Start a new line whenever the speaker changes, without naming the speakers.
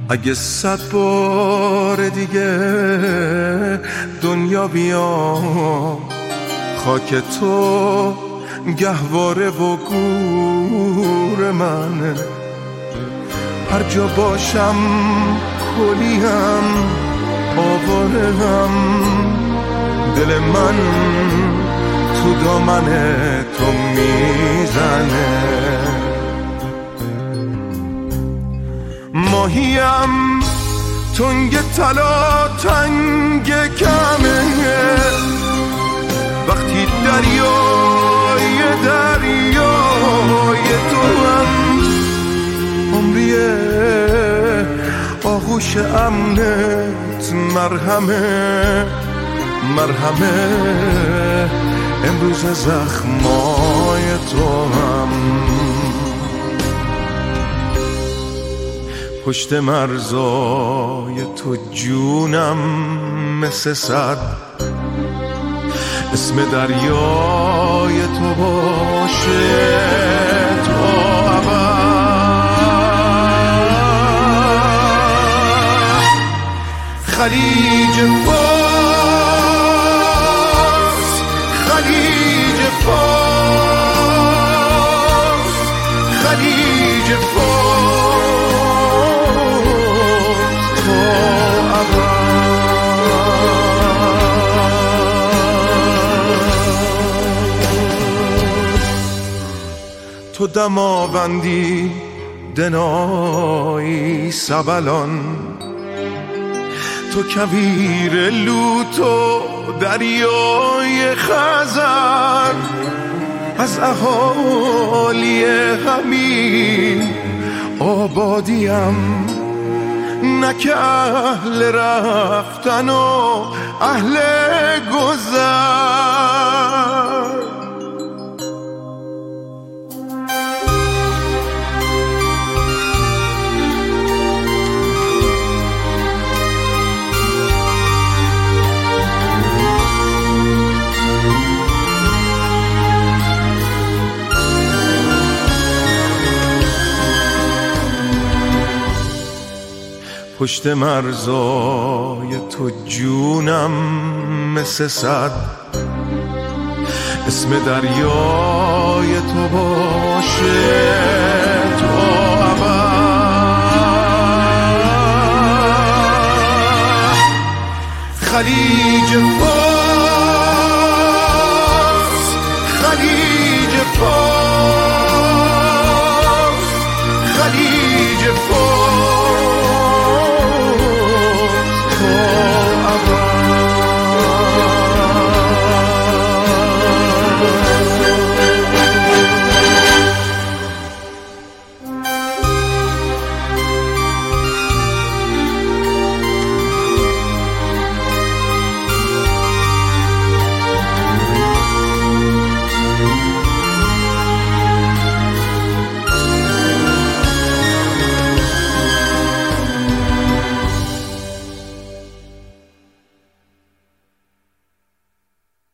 اگه 100 بار دیگه دنیا بیام خاک تو گهواره و گور منه، هر جا باشم کلیم آوارم، دل من تو دامن تو میزنه. ماهیم تنگ طلا تنگ کمه، وقتی دریای تو هم عمریه، آغوش امنت مرهمه امروز زخمای تو هم. پشت مرزای تو جونم مثل سد، اسم دریای تو باشه تا ابد. خلیج فارس، خلیج فارس، خلیج فارس تا ابد. تو دماوندی دنایی سبلان، تو کویر لوت و دریای خزر، از اهالی همین آبادیم، نه که اهل رفتن و اهل گذر. پشت مرزای تو جونم مثل سد، اسم دریای تو باشه تا ابد. خلیج